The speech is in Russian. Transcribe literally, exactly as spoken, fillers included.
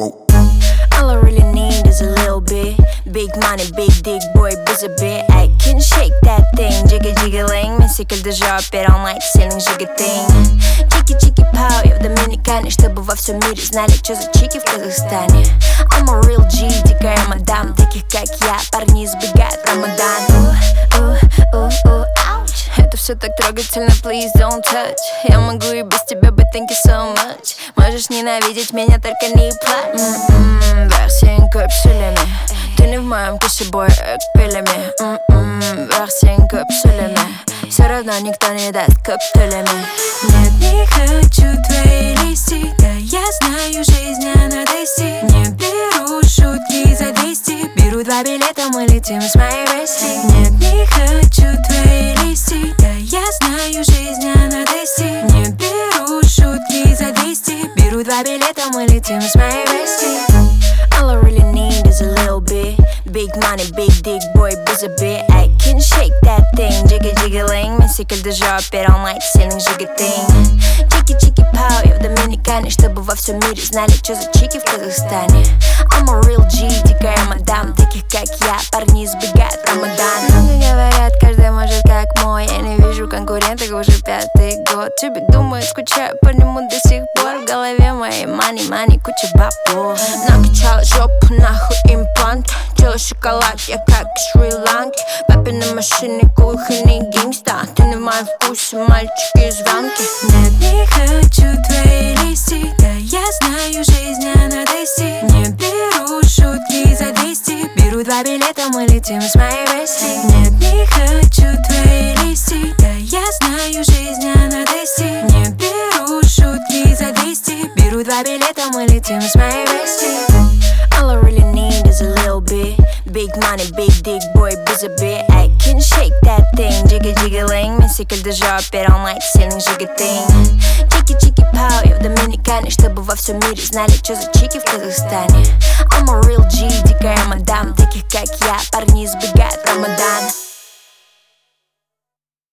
All I really need is a little bit. Big money, big dick, boy, без обид. I can shake that thing, jigga-jigga-ling. Мен секільди жопе, all night сильных жигатынь. Чики-чики-пау, я в Доминикане, чтобы во всем мире знали, что за чики в Казахстане. I'm a real G, дикая мадам. Таких как я, парни избегают Рамадан. У-у-у-у, ауч. Это все так трогательно, please don't touch. Я могу и без тебя быть, thank you so much. Можешь ненавидеть меня, только не плачь. М-м, версия капсулями. Ты не в моем кошебое пилями. М-м, версия капсулями. Все равно никто не даст коптелями. Нет, не хочу твои листи. Да я знаю, жизнь она тести. Не беру шутки за двести. Беру два билета, мы летим с моей вести. Нет, не хочу твои листи. Да я знаю, жизнь она тести. Не беру шутки за двести. Беру два билета, мы летим с моей вести. All I really need is a little bit. Big money, big dick, boy, без обид. I can shake that thing, jigga-jigga-ling. Мен секільди жопе, all night сильных жигатынь. Чики-чики-пау, я в Доминикане, чтобы во всем мире знали, что за чики в Казахстане. I'm a real G, дикая мадам. Таких как я, парни избегают Рамадан. Много говорят, каждый может как мой. Я не вижу конкурентов уже пятый год. Тюбик думает, скучаю по нему до сих пор. В голове моей money, money, куча бабов. Накачала жопу, нахуй имплант. Чела шоколад, я как из Шри-Ланки. Папе на машине, кухонный гангста. Ты не в моем вкусе, мальчики из Ванки. Нет, не хочу твои листи. Да я знаю, жизнь она тести. Не беру шутки за двести. Беру два билета, мы летим с моей вести. Нет, не хочу твои листи. Да я знаю, жизнь она тести. Не беру шутки за двести. Беру два билета, мы летим с моей вести. All I really need is a little bit. Big money, big dick, boy, без обид. I can shake that thing, jigga-jigga-ling. Мен секільди жопе, all night сильных жигатынь. Чики-чики-пау, я в Доминикане, чтобы во всем мире знали, что за чики в Казахстане. I'm a real G, дикая мадам. Таких как я, парни